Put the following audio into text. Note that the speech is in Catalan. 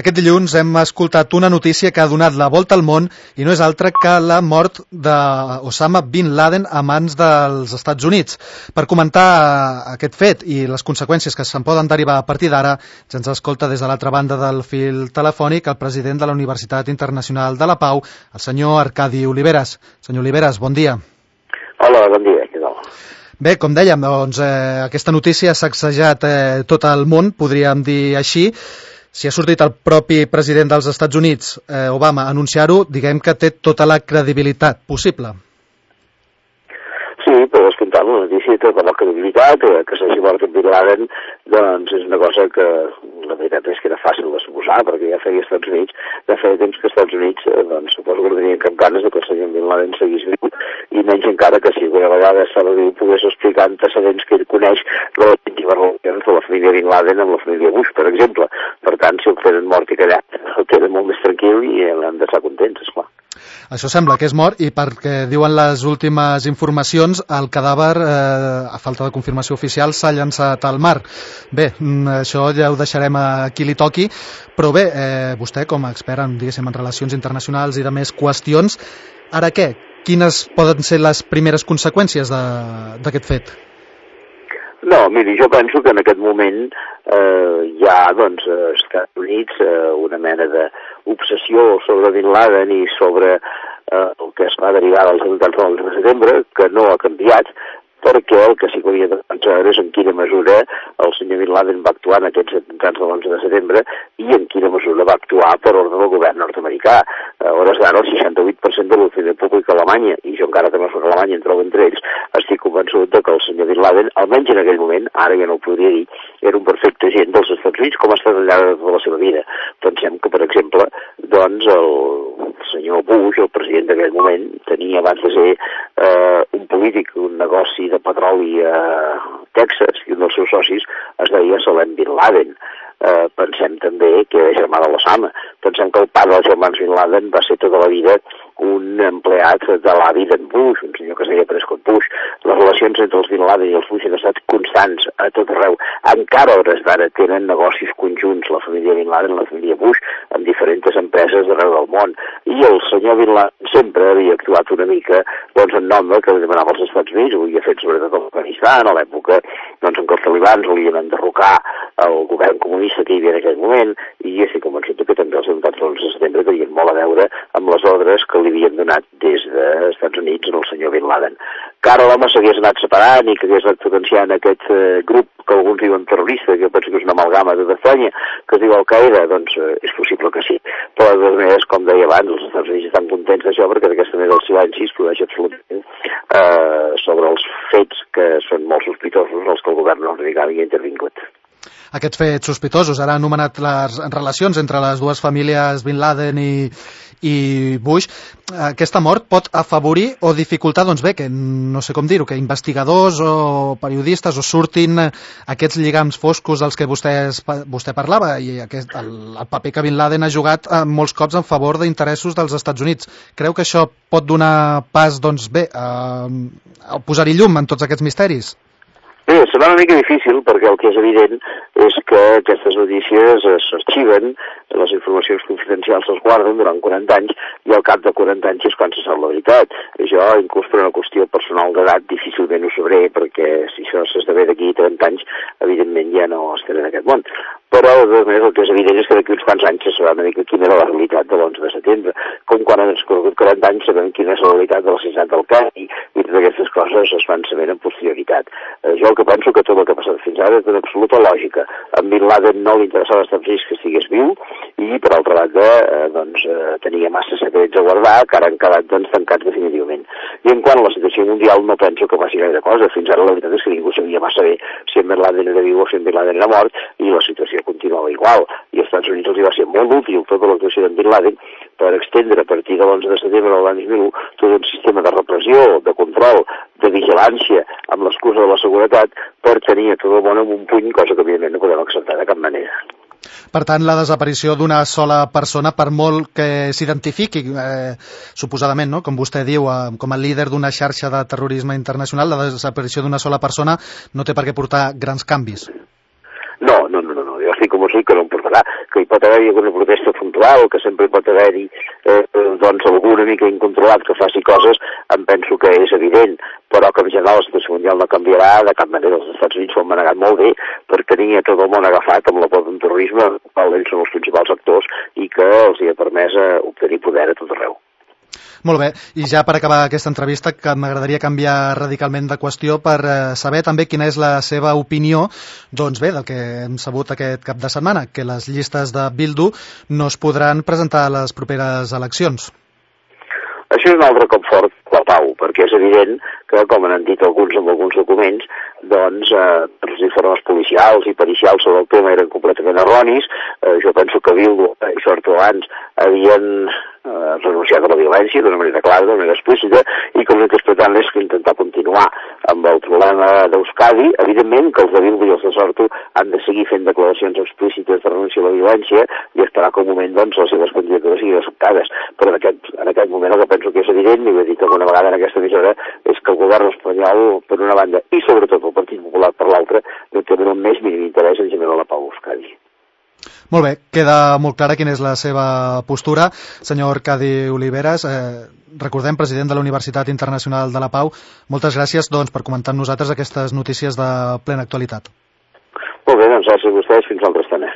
aquest dilluns hem escoltat una notícia que ha donat la volta al món i no és altra que la mort d'Osama Bin Laden a mans dels Estats Units. Per comentar aquest fet i les conseqüències que se'n poden derivar a partir d'ara, ja ens escolta des de l'altra banda del fil telefònic el president de la Universitat Internacional de la Pau, el senyor Arcadi Oliveras. Senyor Oliveras, bon dia. Hola, bon dia. Què tal? Bé, com dèiem, doncs, aquesta notícia ha sacsejat tot el món, podríem dir així. Si ha sortit el propi president dels Estats Units, Obama, a anunciar-ho, diguem que té tota la credibilitat possible. Sí, per descomptar la notícia té tota la credibilitat, que s'hagi mort en Bin Laden, doncs és una cosa que la veritat és que era fàcil de suposar, perquè ja feia Estats Units, ja feia temps que Estats Units, doncs suposo que no tenien cap ganes de que el senyor Bin Laden seguís viu, i menys encara que si alguna vegada estava viu pogués explicar antecedents que ell coneix de les íntimes relacions de la família Bin Laden amb la família Bush, per exemple. Per tant, si el tenen mort i callat, el tenen molt més tranquil i han d'estar contents, esclar. Això sembla que és mort i perquè diuen les últimes informacions, el cadàver, a falta de confirmació oficial, s'ha llançat al mar. Bé, això ja ho deixarem a qui li toqui, però bé, vostè com a expert en relacions internacionals i de més qüestions, ara què? Quines poden ser les primeres conseqüències d'aquest fet? No, miri, jo penso que en aquest moment hi ha, doncs, als Estats Units una mena d'obsessió sobre Bin Laden i sobre el que es va derivar dels atemptats del 11 de setembre, que no ha canviat, perquè el que sí que havia de pensar és en quina mesura el senyor Bin Laden va actuar en aquests atemptats de l'11 de setembre i en quina mesura va actuar per ordre del govern nord-americà. A hores d'ara, el 68% de l'opinió pública a Alemanya, i jo encara que no soc a Alemanya, em trobo entre ells, estic convençut que el senyor Bin Laden, almenys en aquell moment, ara ja no ho podria dir, era un perfecte agent dels Estats Units, com ha estat al llarg de tota la seva vida. Pensem que, per exemple, doncs, el senyor Bush, el president d'aquell moment, tenia abans de ser un polític, un negoci de petroli a Texas, i un dels seus socis es deia Salem Bin Laden. Pensem també que era germà de l'Osama. Pensem que el pare dels germans Bin Laden va ser tota la vida un empleat de l'avi d'en Bush, un senyor que es deia Prescott Bush. Les relacions entre els Bin Laden i els Bush han estat constants a tot arreu. Encara a hores d'ara tenen negocis conjunts, la família Bin Laden i la família Bush, amb diferents empreses d'arreu del món. I el senyor Bin Laden sempre havia actuat una mica doncs, en nom que li demanava als Estats Units, ho havia fet sobretot a l'Afganistan, a l'època doncs, en què els talibans volien enderrocar el govern comunista que hi havia en aquell moment, i estic convençut que també els atemptats del 11 de setembre tenien molt a veure amb les ordres que li havien donat des dels Estats Units al senyor Bin Laden. Que ara l'home s'hagués anat separant i que hagués anat potenciant aquest grup que alguns diuen terrorista, que jo penso que és una amalgama de Espanya, que es diu Al-Qaeda, doncs és possible que sí. Però de totes maneres, com deia abans, els Estats Units estan contents d'això perquè d'aquesta manera el silenci es produeix absolutament sobre els fets que són molt sospitosos els que el govern nord-americà havia intervingut. Aquests fets sospitosos, ara han anomenat les relacions entre les dues famílies Bin Laden i Bush. Aquesta mort pot afavorir o dificultar, doncs bé, que no sé com dir-ho, que investigadors o periodistes o surtin aquests lligams foscos dels que vostè parlava i el paper que Bin Laden ha jugat molts cops en favor d'interessos dels Estats Units. Creu que això pot donar pas, doncs bé, a posar-hi llum en tots aquests misteris? Bé, serà una mica difícil perquè el que és evident és que aquestes notícies s'arxiven, les informacions confidencials es guarden durant 40 anys i al cap de 40 anys és quan se sap la veritat. Jo, inclús per una qüestió personal d'edat, difícilment ho sabré perquè si això s'esdevé d'aquí 30 anys, evidentment ja no estaré en aquest món. Però, de totes maneres, el que és evident és que d'aquí uns quants anys se sabrà una mica quina era la realitat de l'11 de setembre, com quan han transcorregut 40 anys sabem quina és la realitat de l'assassinat del Kennedy i totes aquestes coses es van sabent amb posterioritat. Jo el que penso que tot el que ha passat fins ara és d'una absoluta lògica. A Bin Laden no li interessava als Estats Units que estigués viu i, per altra banda, tenia massa secrets a guardar que ara han quedat tancats definitivament. I en quant a la situació mundial no penso que faci gaire cosa. Fins ara la veritat és que ningú sabia massa bé si en Bin Laden era viu o si en Bin Laden era mort i la situació continuava igual. I als Estats Units els va ser molt útil tota l'actuació d'en Bin Laden per extendre a partir de l'11 de setembre de l'any 2001 tot un sistema de repressió, de control, de vigilància amb l'excusa de la seguretat per tenir a tot el món en un puny, cosa que evidentment no podem acceptar de cap manera. Per tant, la desaparició d'una sola persona, per molt que s'identifiqui, suposadament, no? Com vostè diu, com a líder d'una xarxa de terrorisme internacional, la desaparició d'una sola persona no té per què portar grans canvis. No. Jo estic convençut sí, que no em portarà, que hi pot haver-hi alguna protesta puntual, que sempre hi pot haver-hi doncs algú una mica incontrolat que faci coses, em penso que és evident, però que en general la situació mundial no canviarà, de cap manera els Estats Units s'ho han manegat molt bé perquè tenia tot el món agafat amb la por d'un terrorisme, ells són els principals actors i que els hi ha permès obtenir poder a tot arreu. Molt bé, i ja per acabar aquesta entrevista que m'agradaria canviar radicalment de qüestió per saber també quina és la seva opinió, doncs bé, del que hem sabut aquest cap de setmana, que les llistes de Bildu no es podran presentar a les properes eleccions. Això és un altre cop fort la pau, perquè és evident que, com han dit alguns amb alguns documents, doncs els informes policials i pericials sobre el tema eren completament erronis. Jo penso que Bildu i Sortu abans havien renunciat a la violència d'una manera clara, d'una manera explícita, i que l'únic que es pretén és intentar continuar amb el problema d'Euskadi. Evidentment que els de Bildu i els de Sortu han de seguir fent declaracions explícites de renúncia a la violència i esperar que un moment doncs, les seves candidatures siguin acceptades. Però en aquest moment el que penso que és evident, i ho he dit alguna vegada en aquesta emissora, és que el govern espanyol, per una banda, i sobretot el Partit Popular per l'altra, no tenen el més mínim interès en generar la pau a Euskadi. Molt bé, queda molt clara quina és la seva postura. Senyor Cadi Oliveras, recordem, president de la Universitat Internacional de la Pau, moltes gràcies doncs, per comentar amb nosaltres aquestes notícies de plena actualitat. Molt bé, doncs gràcies a vostès, fins a altra estona.